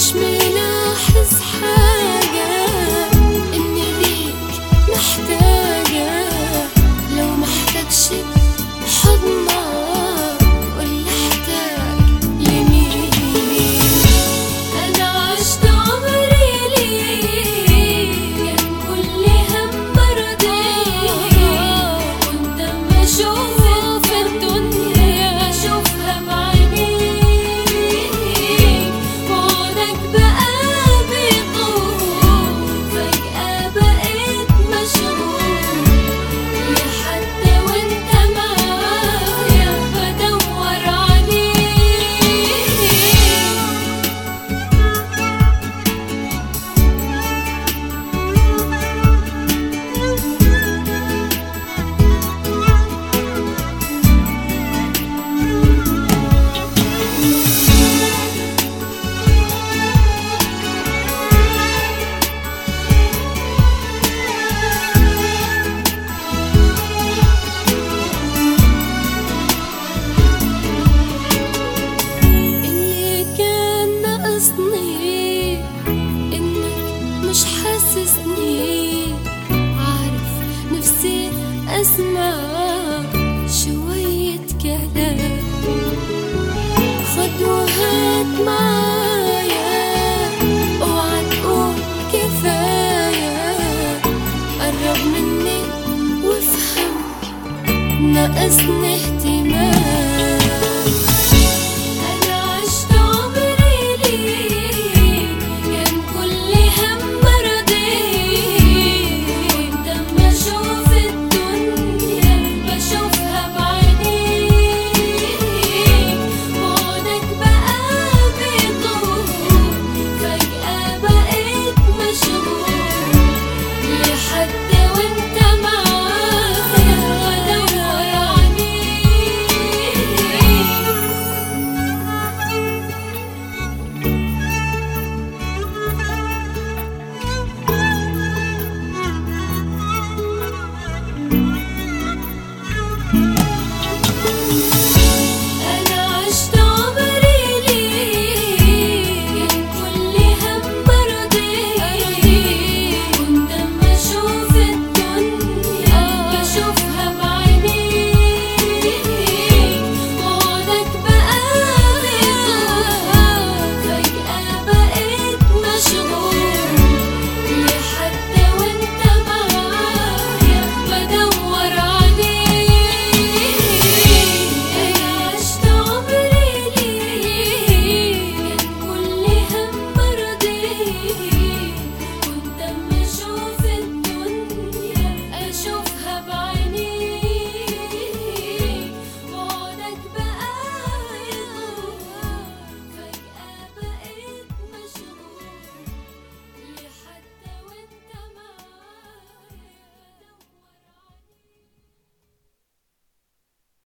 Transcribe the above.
مش ملاحظ حاجة، إني ليك محتاجة. لو محتاجش حضنك قولي احتاج لمين. أنا عشت عمري ليك، كان كل هم برضيك. كنت أما أشوف الدنيا أشوفها بعينيك. وعودك بقى بيطول، فجأة بقيت مشغول. ليه حتى وانت معايا بدور عليك. اللي كان ناقصني إنك مش حاسسني. عارف نفسي أسمع شوية كلام. خد وهات معايا، اوعى تقول كفاية. قرب مني وافهم، ناقصني